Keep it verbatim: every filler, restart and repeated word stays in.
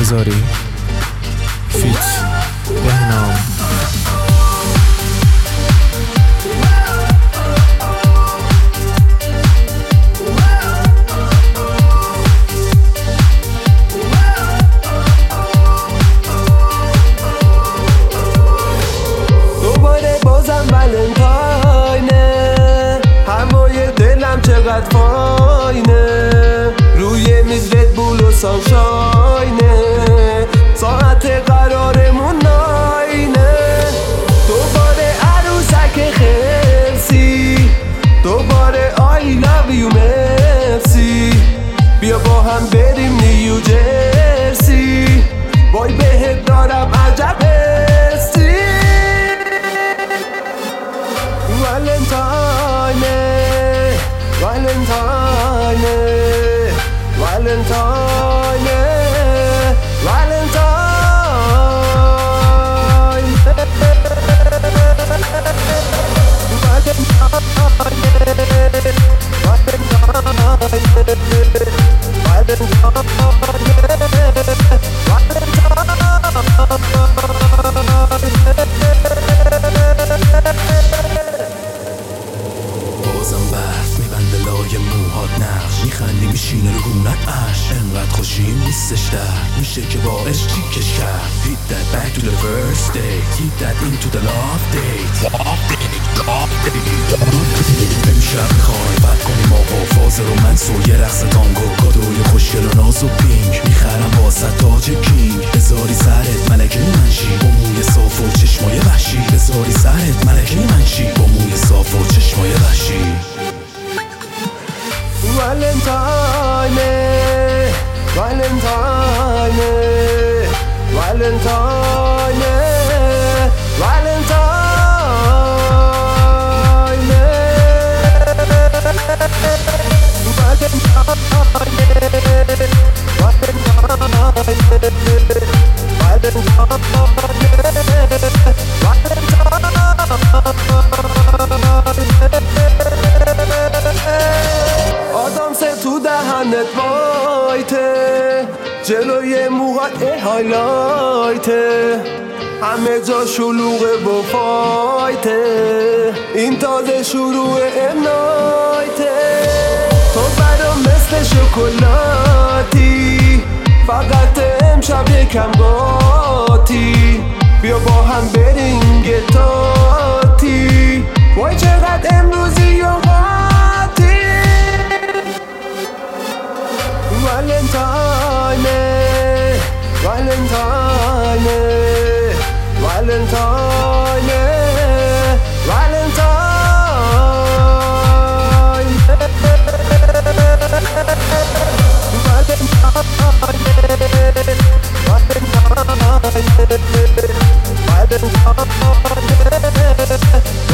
هزاری فیت بهنام. دوباره بازم ولنتاینه، هوای دلم چقدر فاینه، روی میز ردبول و سانشاینه، ساعت قرارمون ناینه. دوباره عروسک خرسی، دوباره آی لو یو مرسی، بیا با هم بریم نیو جرسی، وای بهت دارم عجب حسی. ولنتاینه ولنتاینه ولنتاینه بازم برف میبنده لای موهات نقش، میخندی میشینه رو گونت اش، انقدر خوشیم نیستش در میشه که با عشق چیکش کرد. Hit that back to the first date, hit that into the love date. امشب میخوایم بد کنیم آقا فاز رومنس و یه رقص تانگو، کادوی خوشگل و ناز و پینک، میخرم واسه تاج کینگ. بذاری سرت ملکه منشی با موی صاف و چشمای وحشی، بذاری سرت ملکه منشی با موی صاف و چشمای وحشی. ولنتاینه ولنتاینه ولنتاینه ولنتاینه آدم سه تو دهنت وایته، جلوی موهات هایلایته، همه جا شلوغه و فایته، این تازه شروع امنایته. تو برام مثل شکلاتی، فقط امشب یکم قاطی، بیا با هم بریم گتاتی، وای چقدر امروزی و قاطی. ولنتاینه ولنتاینه ولنتاینه ولنتاینه